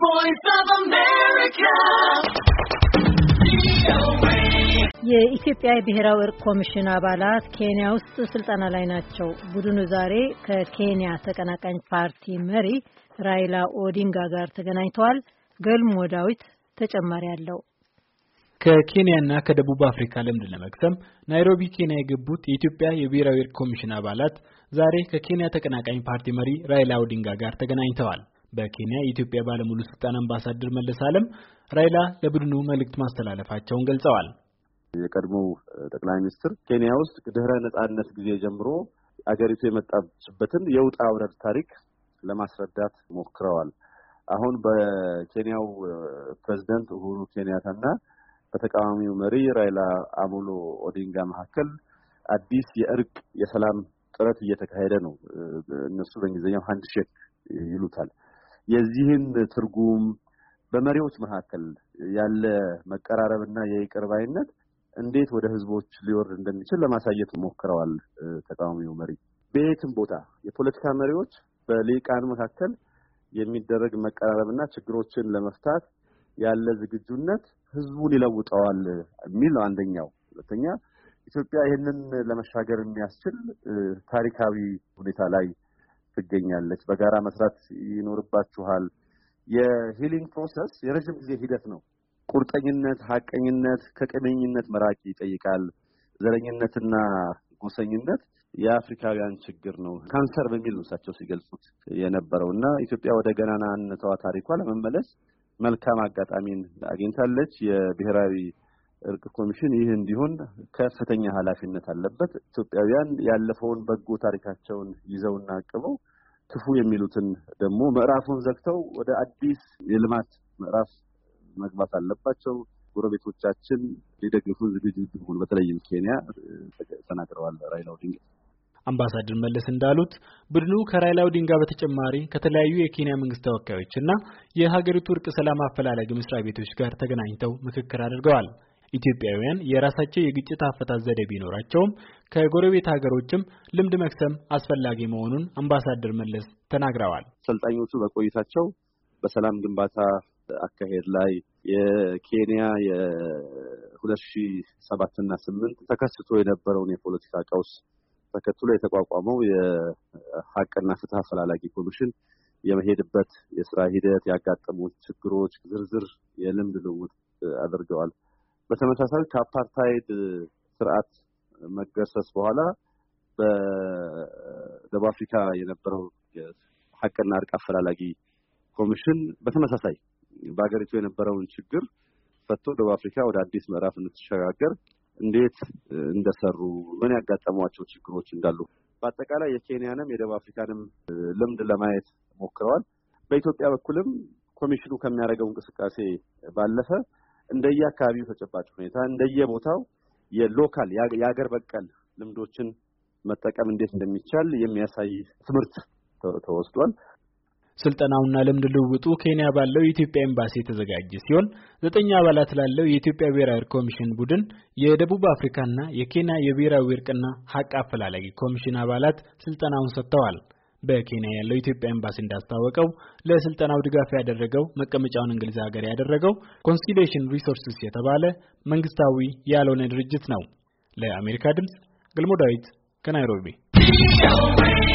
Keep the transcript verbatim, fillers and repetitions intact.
voice of America. የኢትዮጵያ ብሔራዊ እርቅ ኮሚሽን አባላት ኬንያ ውስጥ ስልጠና ላይ ናቸው። ቡድኑ ዛሬ ከኬንያ ተቀናቃኝ ፓርቲ መሪ ራይላ ኦዲንጋ ጋር ተገናኝተዋል። ገልሞ ዳዊት ተጨማሪ አለው። ከኬንያና ከደቡብ አፍሪካ ልምድ ለመቅሰም ናይሮቢ ኬንያ የገቡት የኢትዮጵያ የብሔራዊ እርቅ ኮሚሽን አባላት ዛሬ ከኬንያ ተቀናቃኝ ፓርቲ መሪ ራይላ ኦዲንጋ ጋር ተገናኝተዋል። በኬንያ የኢትዮጵያ ባለሙሉ ስልጣን አምባሳደር መለስ ዓለም ራይላ ለቡድኑ መልእክት ማስተላለፋቸውን ገልጸዋል። የቀድሞው ጠቅላይ ሚኒስትር ኬንያ ውስጥ ድህረ ነጻነት ጊዜ ጀምሮ አገሪቱ የመጣችበትን የውጣ ውረድ ታሪክ ለማስረዳት ሞክረዋል። አሁን በኬንያው ፕሬዝዳንት ኡሁሩ ኬንያታና በተቃዋሚው መሪ ራይላ አሞሎ ኦዲንጋ መካከል አዲስ የእርቅ የሰላም ጥረት እየተካሄደ ነው። እነሱ በእንግሊዝኛው ሃንድሼክ ይሉታል። የዚህን ትርጉም በመሪዎች መካከል ያለ መቀራረብና የይቅርባይነት እንዴት ወደ ህዝቦች ሊወርድ እንደሚችል ለማሳየት ሞክረዋል። ተቃዋሚው መሪ በየትም ቦታ የፖለቲካ መሪዎች በሊቃን መካከል የሚደረግ መቀራረብና ችግሮችን ለመፍታት ያለ ዝግጁነት ህዝቡን ይለውጣል የሚል አንደኛው። ሁለተኛ ኢትዮጵያ ይህንን ለመሻገር የሚያስችል ታሪካዊ ሁኔታ ላይ ትገኛለች። በጋራ መስራት ይኖርባችኋል። የሂሊንግ ፕሮሰስ የረጅም ጊዜ ሂደት ነው። ቁርጠኝነት፣ ሐቀኝነት፣ ከቀመኝነት መራቅ ይጠይቃል። ዘረኝነትና ጎሰኝነት የአፍሪካውያን ችግር ነው ካንሰር በሚል ነው ሲገልጹት የነበረውና ኢትዮጵያ ወደ ገናናነቷ ታሪኳ ለመመለስ መልካም አጋጣሚን አግኝታለች። የብሔራዊ እርቅ ኮሚሽን ይህ እንዲሆን ከፍተኛ ኃላፊነት አለበት። ኢትዮጵያውያን ያለፈውን በጎ ታሪካቸውን ይዘውና አቅበው ክፉ የሚሉትን ደግሞ ምዕራፉን ዘግተው ወደ አዲስ የልማት ምዕራፍ መግባት አለባቸው። ጎረቤቶቻችን ሊደግፉን ዝግጁ ይሁኑ። በተለይም ኬንያ ተናግረዋል ራይላ ኦዲንጋ። አምባሳደር መለስ እንዳሉት ቡድኑ ከራይላ ኦዲንጋ በተጨማሪ ከተለያዩ የኬንያ መንግስት ተወካዮችና የሀገሪቱ እርቅ ሰላም አፈላላጊ መስሪያ ቤቶች ጋር ተገናኝተው ምክክር አድርገዋል። ኢትዮጵያውያን የራሳቸው የግጭት አፈታት ዘዴ ቢኖራቸውም ከጎረቤት ሀገሮችም ልምድ መቅሰም አስፈላጊ መሆኑን አምባሳደር መለስ ተናግረዋል። ሰልጣኞቹ በቆይታቸው በሰላም ግንባታ አካሄድ ላይ የኬንያ የሁለት ሺህ ሰባት እና ስምንት ተከስቶ የነበረውን የፖለቲካ ቀውስ ተከትሎ የተቋቋመው የሐቅና ፍትህ አፈላላጊ ኮሚሽን የመሄድበት የሥራ ሂደት ያጋጠሙ ችግሮች ዝርዝር የልምድ ልውውጥ አድርገዋል። በተመሳሳይ ከአፓርታይድ ስርዓት መገርሰስ በኋላ በደቡብ አፍሪካ የነበረው የሐቅና እርቅ አፈላላጊ ኮሚሽን በተመሳሳይ በአገሪቱ የነበረውን ችግር ፈቶ ደቡብ አፍሪካ ወደ አዲስ ምዕራፍ እንድትሸጋገር እንዴት እንደሰሩ ምን ያጋጠሟቸው ችግሮች እንዳሉ በአጠቃላይ የኬንያንም የደቡብ አፍሪካንም ልምድ ለማየት ሞክረዋል። በኢትዮጵያ በኩልም ኮሚሽኑ ከሚያደርገው እንቅስቃሴ ባለፈ እንደየአካባቢው ተጨባጭ ሁኔታ እንደየቦታው የሎካል የአገር በቀል ልምዶችን መጠቀም እንዴት እንደሚቻል የሚያሳይ ትምህርት ተወስዷል። ስልጠናውና ልምድ ልውውጡ ኬንያ ባለው የኢትዮጵያ ኤምባሲ የተዘጋጀ ሲሆን ዘጠኝ አባላት ላለው የኢትዮጵያ ብሔራዊ እርቅ ኮሚሽን ቡድን የደቡብ አፍሪካና የኬንያ የብሔራዊ እርቅና ሐቅ አፈላላጊ ኮሚሽን አባላት ስልጠናውን ሰጥተዋል። በኬንያ ያለው የኢትዮጵያ ኤምባሲ እንዳስታወቀው ለስልጠናው ድጋፍ ያደረገው መቀመጫውን እንግሊዝ ሀገር ያደረገው ኮንሲሌሽን ሪሶርስስ የተባለ መንግስታዊ ያልሆነ ድርጅት ነው። ለአሜሪካ ድምጽ ገልሞ ዳዊት ከናይሮቢ